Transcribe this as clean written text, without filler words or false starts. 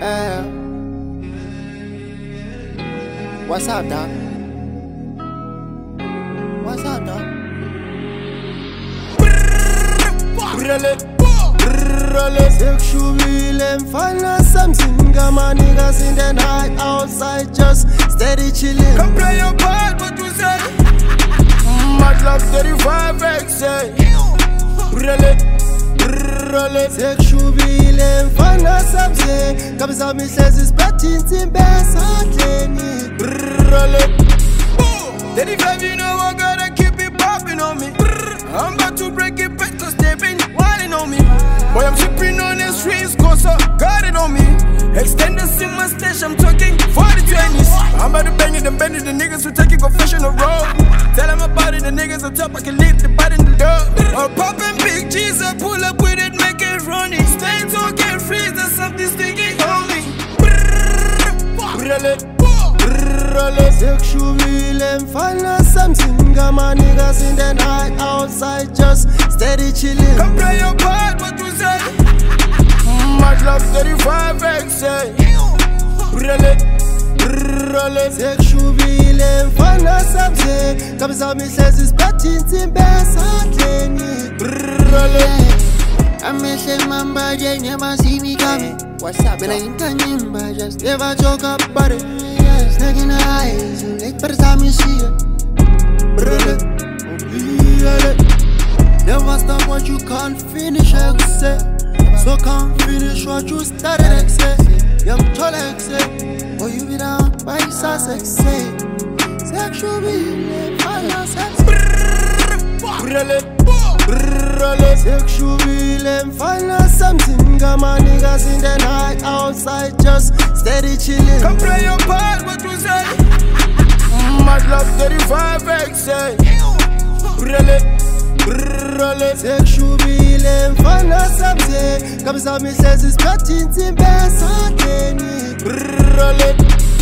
What's up, dog? What's up, dog? Sexually mfana something my niggas in the night outside just steady chilling. Come play your part, what you say? Mad love 35X. Sexually mfana something kabisa mihlezi siphathinti imbesadleni. 35, you know I gotta keep it popping on me. I'm about to break it back cause they been whining on me. Boy, I'm sipping on the streets cause I got it on me. Extenders in my stash, I'm talking 40 20s. I'm about to bang it and bend it, the niggas who taking confessional road. Tell them about it, the niggas on top, I can leave the body in the door. I'm popping big G's, I pull up with it, make it running. Stay talking freeze, there's something sticking on me. Sexually mfana something my niggas in the night outside just steady chilling. Come play your part, what you say? Mad love 35X. Sexually mfana something kabisa mihlezi siphathinti imbesadleni. Amehla mamba they never see me coming. What's up? When I ain't just never talk about it. Snake in the eyes, like first time you see it. Never stop what you can't finish, I say. So can't finish what you started, I say. Young Cholex, say. Oh, you be down by Sussex, say. Sexually, fire sex. Sexually, fire something. Got my niggas in the night outside just steady chilling. Come play your part, what you say? Mad love 35X. Sexually mfana something kabisa mihlezi siphathinti imbesadleni.